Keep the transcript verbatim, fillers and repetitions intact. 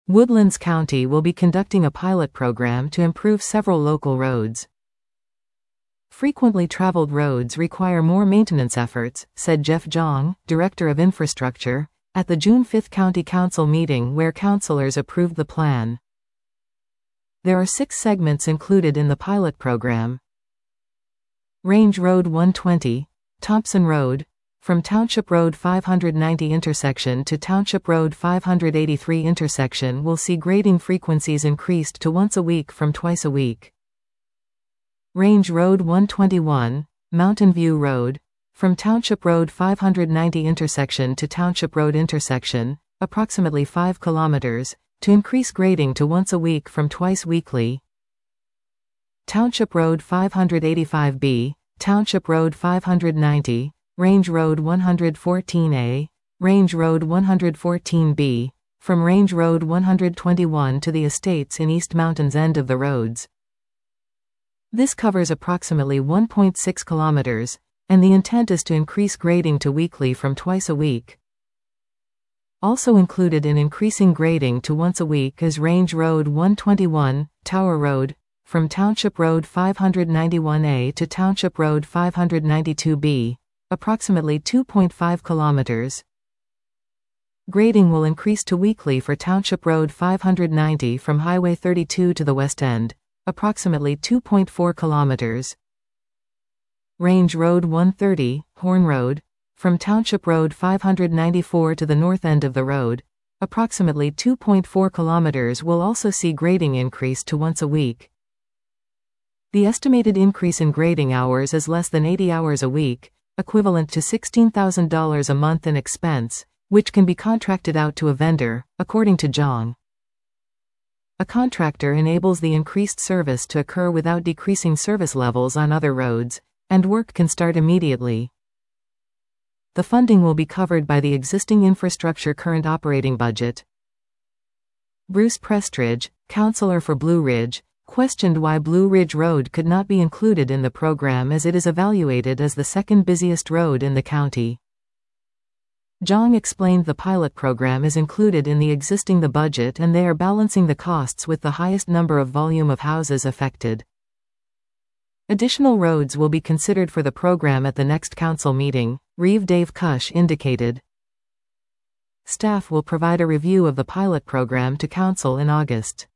Woodlands County will be conducting a pilot program to improve several local roads. Frequently traveled roads require more maintenance efforts, said Jeff Jong, Director of Infrastructure, at the June fifth County Council meeting where councilors approved the plan. There are six segments included in the pilot program. Range Road one twenty, Thompson Road, from Township Road five ninety intersection to Township Road five eighty-three intersection will see grading frequencies increased to once a week from twice a week. Range Road one twenty-one, Mountain View Road, from Township Road five ninety intersection to Township Road intersection, approximately five kilometers, to increase grading to once a week from twice weekly. Township Road five eighty-five B, Township Road five ninety, Range Road one fourteen A, Range Road one fourteen B, from Range Road one twenty-one to the estates in East Mountains end of the roads. This covers approximately one point six kilometers, and the intent is to increase grading to weekly from twice a week. Also included in increasing grading to once a week is Range Road one twenty-one, Tower Road, from Township Road five ninety-one A to Township Road five ninety-two B, approximately two point five kilometers. Grading will increase to weekly for Township Road five ninety from Highway thirty-two to the west end, approximately two point four kilometers. Range Road one thirty, Horn Road, from Township Road five ninety-four to the north end of the road, approximately two point four kilometers will also see grading increase to once a week. The estimated increase in grading hours is less than eighty hours a week, equivalent to sixteen thousand dollars a month in expense, which can be contracted out to a vendor, according to Jong. A contractor enables the increased service to occur without decreasing service levels on other roads, and work can start immediately. The funding will be covered by the existing infrastructure current operating budget. Bruce Prestridge, councilor for Blue Ridge, questioned why Blue Ridge Road could not be included in the program as it is evaluated as the second busiest road in the county. Jong explained the pilot program is included in the existing the budget and they are balancing the costs with the highest number of volume of houses affected. Additional roads will be considered for the program at the next council meeting, Reeve Dave Cush indicated. Staff will provide a review of the pilot program to council in August.